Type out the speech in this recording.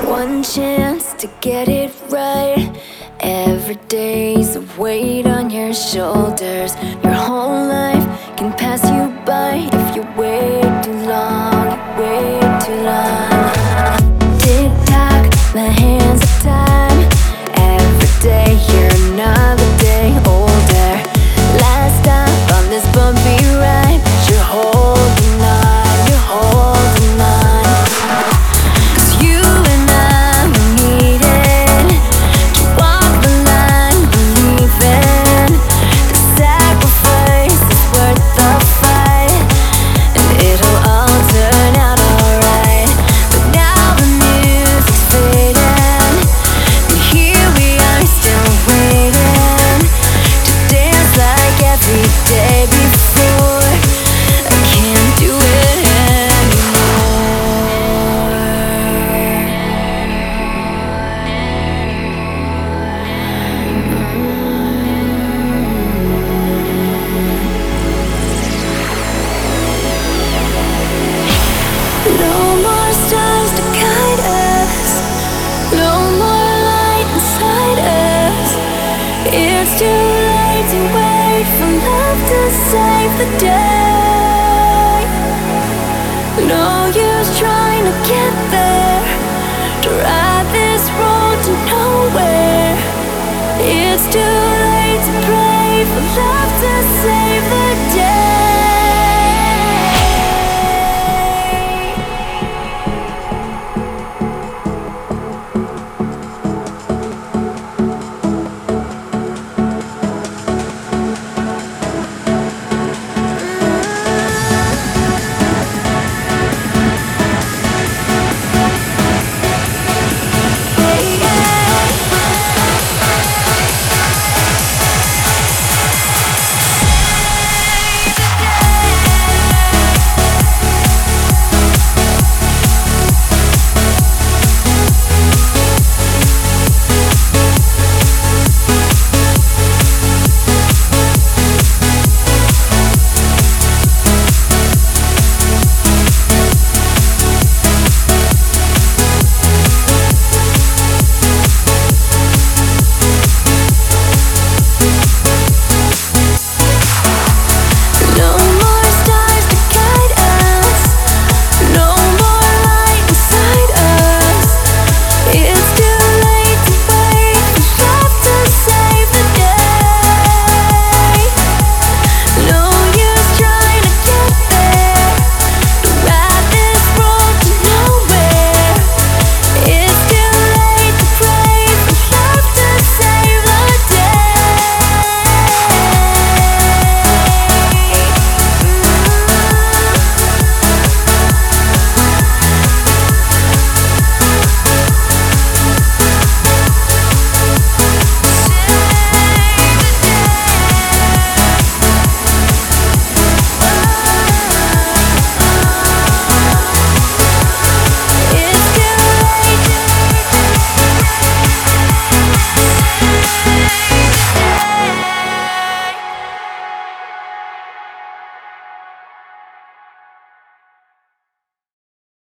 One chance to get it right. Every day's a weight on your shoulders. Your whole life can pass you by if you wait too long. You wait too long. Tick tock, my hands are time. Every day you're another day older. Last stop on this bumpy ride, but you're holding on, you're holding on. 'Cause you and I need it to walk the line, believing the sacrifice is worth the fight, and it'll all turn out alright. But now the music's fading, and here we are still waiting to dance like every day before. I can't do it anymore. No more stars to guide us, no more light inside us. It's too late to wait for love to save the day.